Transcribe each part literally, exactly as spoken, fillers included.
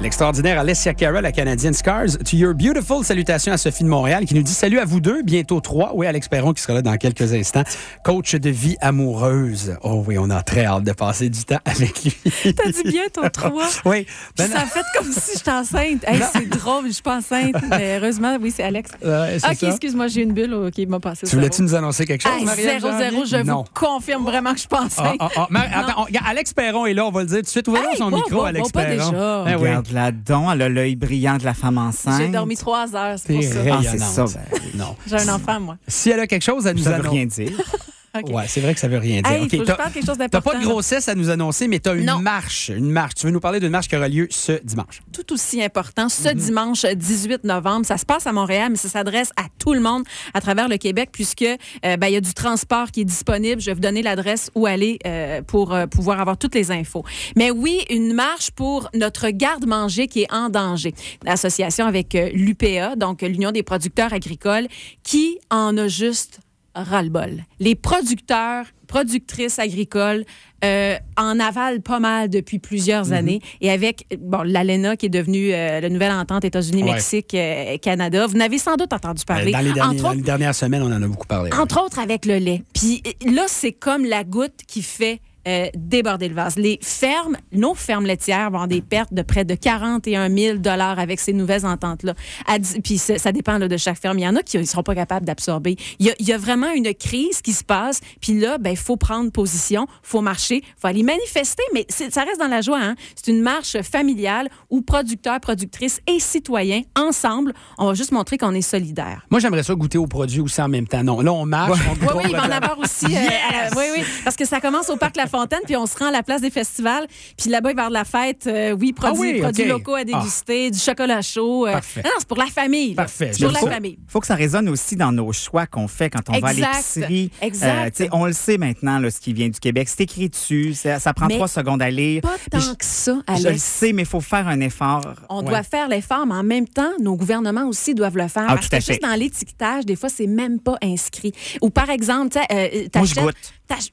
L'extraordinaire Alessia Cara, la Canadienne Scars. To Your Beautiful. Salutations à Sophie de Montréal qui nous dit salut à vous deux. Bientôt trois. Oui, Alex Perron qui sera là dans quelques instants. Coach de vie amoureuse. Oh oui, on a très hâte de passer du temps avec lui. T'as dit bientôt trois. Oui. Ben ça a fait comme si j'étais enceinte. Hey, c'est drôle, je suis pas enceinte. Mais heureusement, oui, c'est Alex. Ouais, c'est OK, ça. excuse-moi, j'ai une bulle qui m'a passé. Tu voulais-tu nous annoncer quelque chose, hey, Marianne zéro zéro, je non. vous confirme vraiment que je suis pas enceinte. Ah, ah, ah. Mais, attends, on, regarde, Alex Perron est là, on va le dire tout de suite. Ouvrez hey, son bon, micro, bon, Alex bon, pas Perron. déjà. Eh oui. Regarde-la donc, elle a l'œil brillant de la femme enceinte. J'ai dormi trois heures, c'est pour T'es ça. rayonnante. Ah, c'est ça. Ben, non. J'ai un enfant, moi. Si elle a quelque chose à nous ça veut annoncer. rien dire. Okay. Ouais, c'est vrai que ça veut rien dire. Hey, Okay, faut que je parle quelque chose t'as d'important. pas de grossesse à nous annoncer, mais t'as une Non. marche. Une marche. Tu veux nous parler d'une marche qui aura lieu ce dimanche. Tout aussi important, ce Mm-hmm. dimanche dix-huit novembre. Ça se passe à Montréal, mais ça s'adresse à tout le monde à travers le Québec, puisque euh, ben, il y a du transport qui est disponible. Je vais vous donner l'adresse où aller euh, pour euh, pouvoir avoir toutes les infos. Mais oui, une marche pour notre garde-manger qui est en danger. L'association avec euh, l'U P A, donc l'Union des producteurs agricoles, qui en a juste ras-le-bol. Les producteurs, productrices agricoles euh, en avalent pas mal depuis plusieurs mm-hmm. années. Et avec bon, l'ALENA, qui est devenue euh, la nouvelle entente États-Unis-Mexique, ouais. euh, Canada, vous n'avez sans doute entendu parler. Dans les, derniers, entre dans autres, les dernières semaines, on en a beaucoup parlé. Entre ouais. autres avec le lait. Puis là, c'est comme la goutte qui fait Euh, déborder le vase. Les fermes, nos fermes laitières vont avoir des pertes de près de quarante et un mille dollars avec ces nouvelles ententes-là. Puis ça dépend là, de chaque ferme. Il y en a qui ne seront pas capables d'absorber. Il y, a, il y a vraiment une crise qui se passe. Puis là, il ben, faut prendre position, il faut marcher, il faut aller manifester, mais ça reste dans la joie. Hein? C'est une marche familiale où producteurs, productrices et citoyens, ensemble, on va juste montrer qu'on est solidaires. Moi, j'aimerais ça goûter aux produits aussi en même temps. Non, là, on marche. Ouais. On oui, oui, il va en avoir aussi. Yes! Euh, à la, oui, oui, parce que ça commence au Parc La Fontaine, puis on se rend à la place des festivals, puis là-bas, il va y avoir de la fête. Euh, oui, produits, ah oui, produits okay. locaux à déguster, ah. du chocolat chaud. Euh, Parfait. Non, c'est pour la famille. Parfait. C'est pour la faut, famille. Il faut que ça résonne aussi dans nos choix qu'on fait quand on exact. va à l'épicerie. Exact. Euh, on le sait maintenant, là, ce qui vient du Québec. C'est écrit dessus. Ça, ça prend mais trois secondes à lire. Pas tant je, que ça, Alex. Je le sais, mais il faut faire un effort. On ouais. doit faire l'effort, mais en même temps, nos gouvernements aussi doivent le faire. Ah, parce que juste dans l'étiquetage, des fois, c'est même pas inscrit. Ou par exemple, euh, moi, je goûte.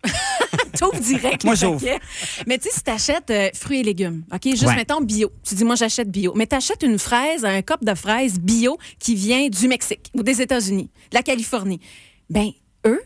T'ouvres direct. Moi, j'ouvre. Mais tu sais, si t'achètes euh, fruits et légumes, OK? Juste, ouais. mettons, bio. Tu dis, moi, j'achète bio. Mais t'achètes une fraise, un cop de fraises bio qui vient du Mexique ou des États-Unis, de la Californie. Ben eux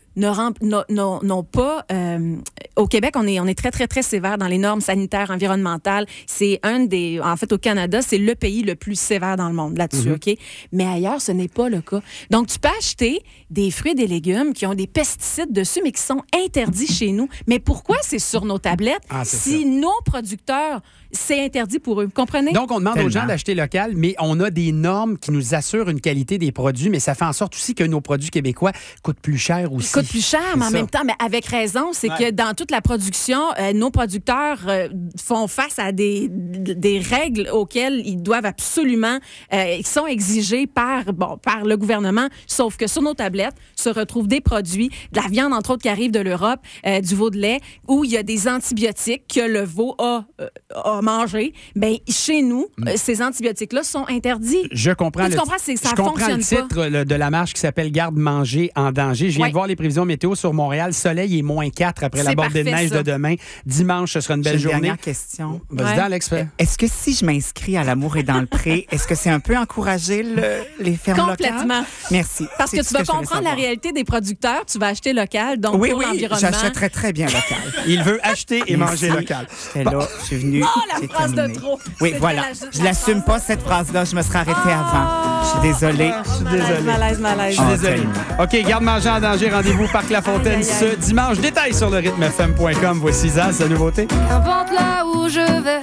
n'ont pas... Euh, au Québec, on est, on est très, très, très sévère dans les normes sanitaires, environnementales. C'est un des... En fait, au Canada, c'est le pays le plus sévère dans le monde là-dessus, mm-hmm. OK? Mais ailleurs, ce n'est pas le cas. Donc, tu peux acheter des fruits et des légumes qui ont des pesticides dessus, mais qui sont interdits chez nous. Mais pourquoi c'est sur nos tablettes ah, si ça. nos producteurs... c'est interdit pour eux. Vous comprenez? Donc, on demande Tellement. aux gens d'acheter local, mais on a des normes qui nous assurent une qualité des produits, mais ça fait en sorte aussi que nos produits québécois coûtent plus cher aussi. Ils coûtent plus cher, mais en ça. même temps, mais avec raison, c'est ouais. que dans toute la production, euh, nos producteurs euh, font face à des, des règles auxquelles ils doivent absolument, euh, qui sont exigées par, bon, par le gouvernement, sauf que sur nos tablettes se retrouvent des produits, de la viande, entre autres, qui arrive de l'Europe, euh, du veau de lait, où il y a des antibiotiques que le veau a, euh, a manger, bien, chez nous, mm. ces antibiotiques-là sont interdits. Je comprends. Tu le, comprends, c'est que ça je comprends fonctionne le titre pas. Le, de la marche qui s'appelle « Garde-manger en danger ». Je viens ouais. de voir les prévisions météo sur Montréal. Soleil est moins quatre après c'est la bordée de neige ça. de demain. Dimanche, ce sera une belle J'ai journée. Une dernière question. Vas-y, ouais. dans l'expert. Est-ce que si je m'inscris à l'amour et dans le pré, est-ce que c'est un peu encourager le, les fermes Complètement. locales? Merci. Parce que tu vas que comprendre la réalité des producteurs, tu vas acheter local, donc oui, pour oui, l'environnement. j'achèterais très bien local. Il veut acheter et Merci. manger local. Et là, je suis venue. Oh, la phrase terminé. de trop. Oui, c'est voilà. La, je l'assume pas, cette phrase-là. Je me serais arrêtée oh, avant. Je suis désolée. Je suis désolée. Malaise, malaise. Je suis désolée. OK, Garde-manger en danger. Rendez-vous Parc La Fontaine ce dimanche. Détails sur le rythme f m point com. Voici Zaz, sa nouveauté. Qu'importe là où je vais,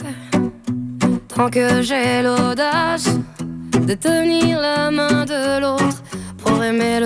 tant que j'ai l'audace de tenir la main de l'autre pour aimer le